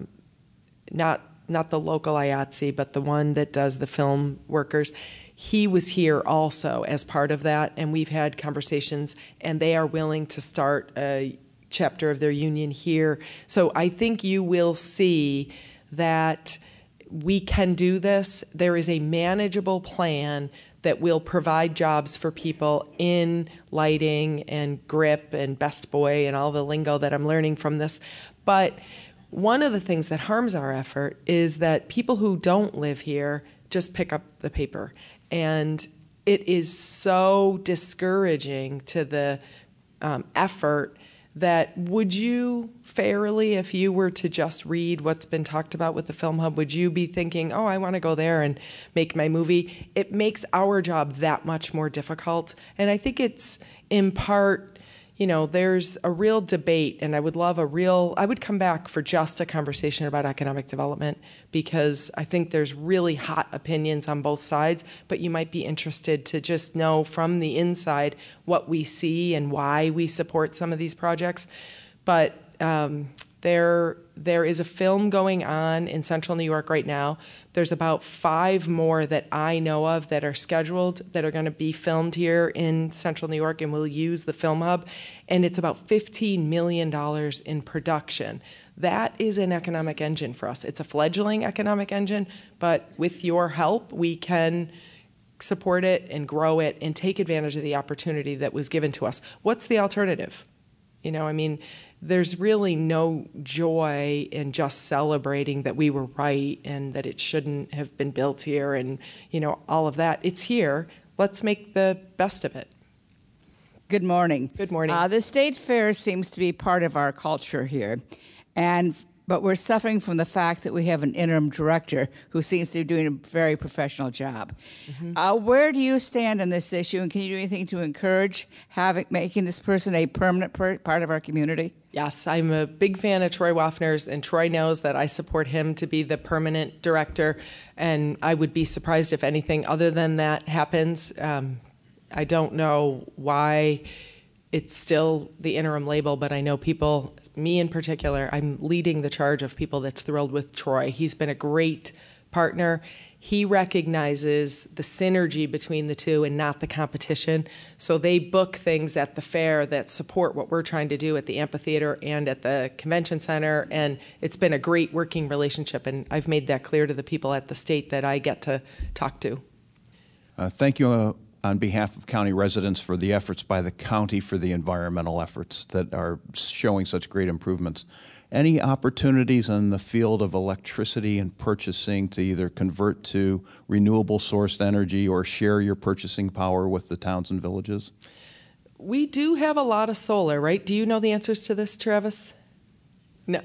not the local IATSE, but the one that does the film workers, he was here also as part of that, and we've had conversations, and they are willing to start a chapter of their union here. So I think you will see that we can do this. There is a manageable plan that will provide jobs for people in lighting and grip and best boy and all the lingo that I'm learning from this. But one of the things that harms our effort is that people who don't live here just pick up the paper. And it is so discouraging to the effort that, would you fairly, if you were to just read what's been talked about with the Film Hub, would you be thinking, oh, I want to go there and make my movie? It makes our job that much more difficult. And I think it's in part, there's a real debate, and I would come back for just a conversation about economic development, because I think there's really hot opinions on both sides, but you might be interested to just know from the inside what we see and why we support some of these projects. But There is a film going on in Central New York right now. There's about 5 more that I know of that are scheduled that are going to be filmed here in Central New York, and we'll use the Film Hub. And it's about $15 million in production. That is an economic engine for us. It's a fledgling economic engine, but with your help, we can support it and grow it and take advantage of the opportunity that was given to us. What's the alternative? There's really no joy in just celebrating that we were right and that it shouldn't have been built here and, all of that. It's here. Let's make the best of it.
Good morning.
Good morning.
The State Fair seems to be part of our culture here, but we're suffering from the fact that we have an interim director who seems to be doing a very professional job. Mm-hmm. Where do you stand on this issue, and can you do anything to encourage making this person a permanent part of our community?
Yes, I'm a big fan of Troy Waffner's, and Troy knows that I support him to be the permanent director, and I would be surprised if anything other than that happens. I don't know why it's still the interim label, but I know people, me in particular, I'm leading the charge of people that's thrilled with Troy. He's been a great partner. He recognizes the synergy between the two and not the competition. So they book things at the fair that support what we're trying to do at the amphitheater and at the convention center. And it's been a great working relationship. And I've made that clear to the people at the state that I get to talk to.
Thank you on behalf of county residents for the efforts by the county for the environmental efforts that are showing such great improvements. Any opportunities in the field of electricity and purchasing to either convert to renewable sourced energy or share your purchasing power with the towns and villages?
We do have a lot of solar, right? Do you know the answers to this, Travis? No.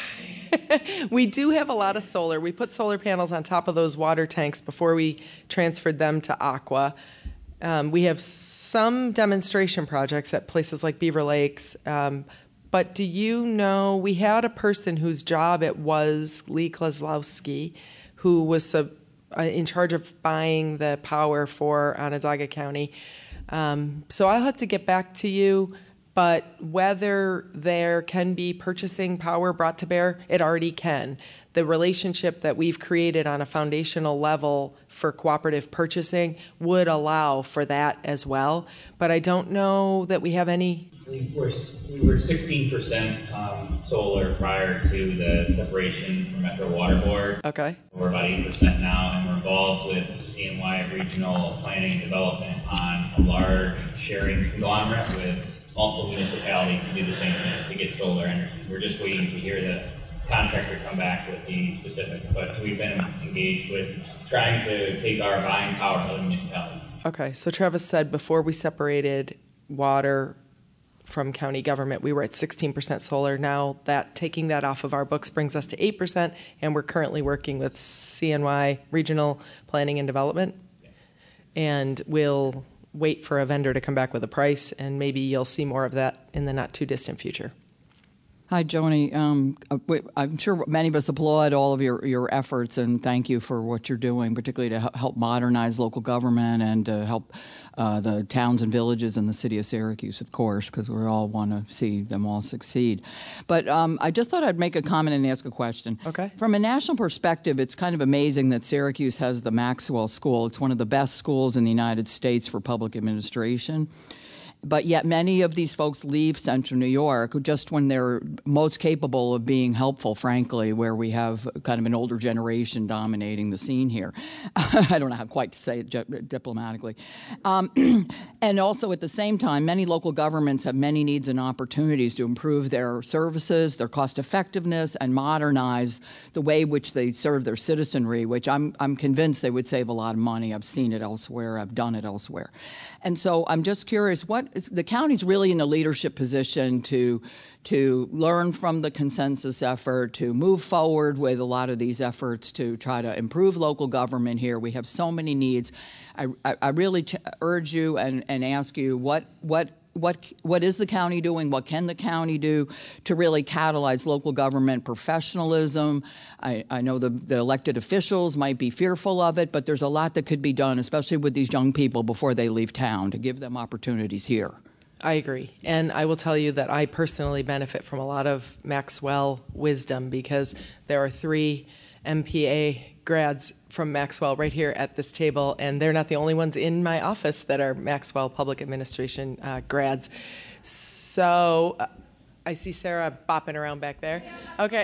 We do have a lot of solar. We put solar panels on top of those water tanks before we transferred them to Aqua. We have some demonstration projects at places like Beaver Lakes. But do you know, we had a person whose job it was, Lee Kozlowski, who was in charge of buying the power for Onondaga County. So I'll have to get back to you. But whether there can be purchasing power brought to bear, it already can. The relationship that we've created on a foundational level for cooperative purchasing would allow for that as well. But I don't know that we have any.
We were 16% solar prior to the separation from Metro Water Board.
Okay.
We're about 8% now, and we're involved with CNY Regional Planning and Development on a large sharing conglomerate with multiple municipalities to do the same thing, to get solar energy. We're just waiting to hear the contractor come back with the specifics, but we've been engaged with trying to take our buying power to other municipalities.
Okay, so Travis said before we separated water from county government, we were at 16% solar. Now that taking that off of our books brings us to 8%, and we're currently working with CNY Regional Planning and Development, and we'll wait for a vendor to come back with a price, and maybe you'll see more of that in the not too distant future.
Hi, Joni. I'm sure many of us applaud all of your efforts, and thank you for what you're doing, particularly to help modernize local government and to help the towns and villages in the city of Syracuse, of course, because we all want to see them all succeed. But I just thought I'd make a comment and ask a question.
Okay.
From a national perspective, it's kind of amazing that Syracuse has the Maxwell School. It's one of the best schools in the United States for public administration. But yet many of these folks leave Central New York just when they're most capable of being helpful, frankly, where we have kind of an older generation dominating the scene here. I don't know how quite to say it diplomatically. And also at the same time, many local governments have many needs and opportunities to improve their services, their cost effectiveness, and modernize the way which they serve their citizenry, which I'm convinced they would save a lot of money. I've seen it elsewhere. I've done it elsewhere. And so I'm just curious, the county's really in a leadership position to learn from the consensus effort, to move forward with a lot of these efforts to try to improve local government here. We have so many needs. I really urge you and ask you what is the county doing? What can the county do to really catalyze local government professionalism? I know the elected officials might be fearful of it, but there's a lot that could be done, especially with these young people before they leave town, to give them opportunities here.
I agree. And I will tell you that I personally benefit from a lot of Maxwell wisdom because there are 3 MPA grads from Maxwell right here at this table, and they're not the only ones in my office that are Maxwell Public Administration grads. So I see Sarah bopping around back there. Okay.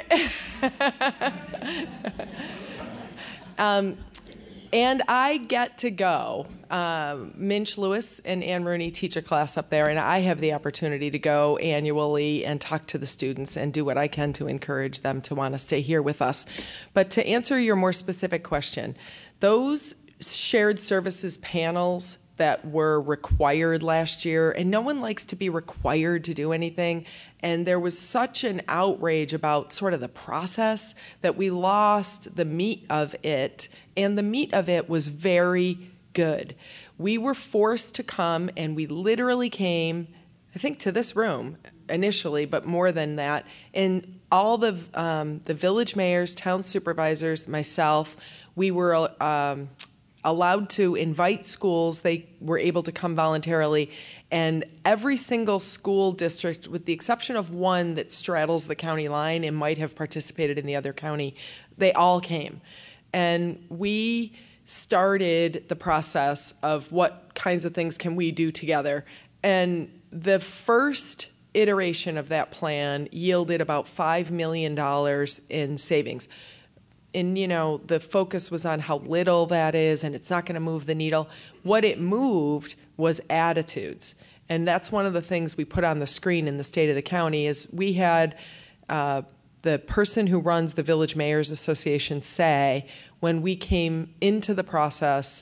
And I get to go. Minch Lewis and Ann Rooney teach a class up there, and I have the opportunity to go annually and talk to the students and do what I can to encourage them to want to stay here with us. But to answer your more specific question, those shared services panels that were required last year, and no one likes to be required to do anything, and there was such an outrage about sort of the process that we lost the meat of it, and the meat of it was very good. We were forced to come, and we literally came, I think, to this room initially, but more than that, and all the village mayors, town supervisors, myself, we were allowed to invite schools. They were able to come voluntarily. And every single school district, with the exception of one that straddles the county line and might have participated in the other county, they all came. And we started the process of what kinds of things can we do together. And the first iteration of that plan yielded about $5 million in savings. And, you know, the focus was on how little that is, and it's not going to move the needle. What it moved was attitudes. And that's one of the things we put on the screen in the state of the county is we had the person who runs the Village Mayors Association say, when we came into the process,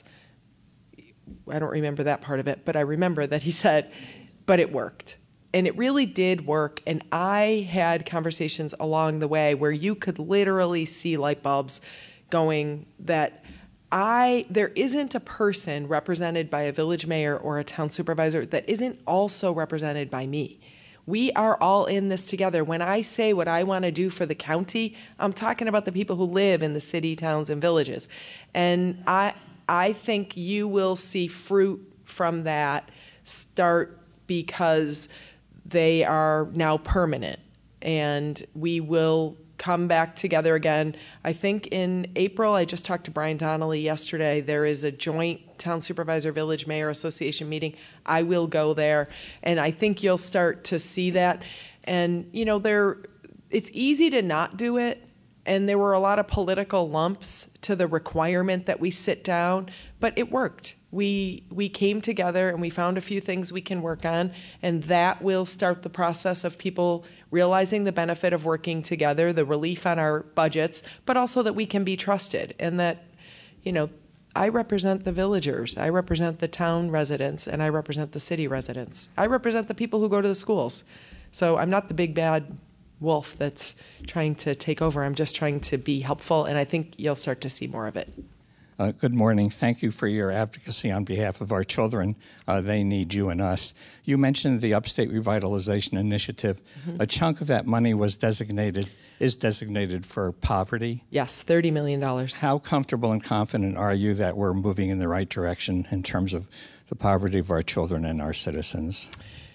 I don't remember that part of it, but I remember that he said, but it worked. And it really did work. And I had conversations along the way where you could literally see light bulbs going that there isn't a person represented by a village mayor or a town supervisor that isn't also represented by me. We are all in this together. When I say what I want to do for the county, I'm talking about the people who live in the city, towns, and villages. And I think you will see fruit from that start because they are now permanent, and we will come back together again. I think in April, I just talked to Brian Donnelly yesterday, there is a joint Town Supervisor Village Mayor Association meeting. I will go there, and I think you'll start to see that. And, you know, it's easy to not do it, and there were a lot of political lumps to the requirement that we sit down, but it worked. We came together and we found a few things we can work on, and that will start the process of people realizing the benefit of working together, the relief on our budgets, but also that we can be trusted and that, you know, I represent the villagers, I represent the town residents, and I represent the city residents. I represent the people who go to the schools. So I'm not the big bad wolf that's trying to take over. I'm just trying to be helpful, and I think you'll start to see more of it.
Good morning. Thank you for your advocacy on behalf of our children. They need you and us. You mentioned the Upstate Revitalization Initiative. Mm-hmm. A chunk of that money is designated for poverty.
Yes, $30 million.
How comfortable and confident are you that we're moving in the right direction in terms of the poverty of our children and our citizens?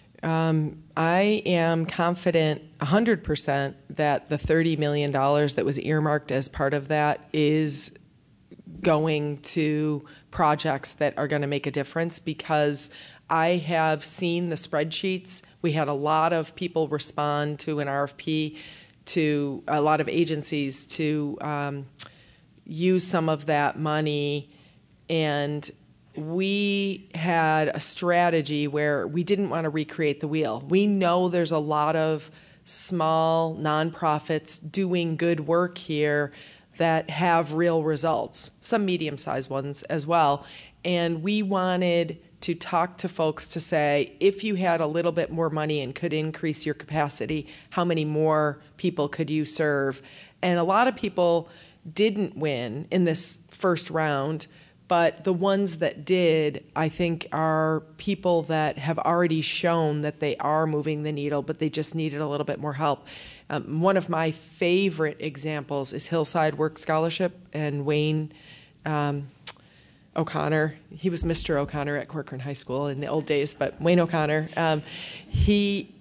I am confident 100% that the $30 million that was earmarked as part of that is going to projects that are going to make a difference, because I have seen the spreadsheets. We had a lot of people respond to an RFP, to a lot of agencies to use some of that money, and we had a strategy where we didn't want to recreate the wheel. We know there's a lot of small nonprofits doing good work here that have real results, some medium-sized ones as well. And we wanted to talk to folks to say, if you had a little bit more money and could increase your capacity, how many more people could you serve? And a lot of people didn't win in this first round, but the ones that did, I think, are people that have already shown that they are moving the needle, but they just needed a little bit more help. One of my favorite examples is Hillside Work Scholarship, and Wayne O'Connor. He was Mr. O'Connor at Corcoran High School in the old days, but Wayne O'Connor. He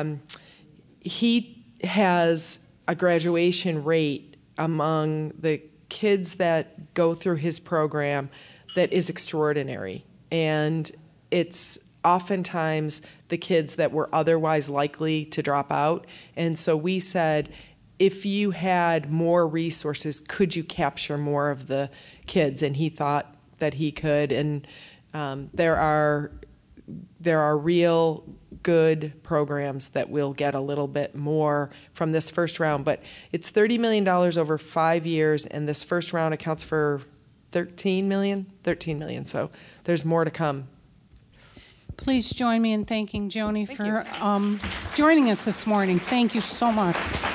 has a graduation rate among the kids that go through his program that is extraordinary. And it's oftentimes the kids that were otherwise likely to drop out. And so we said, if you had more resources, could you capture more of the kids? And he thought that he could. And there are real good programs that will get a little bit more from this first round. But it's $30 million over 5 years, and this first round accounts for $13 million. So there's more to come.
Please join me in thanking Joni for joining us this morning. Thank you so much.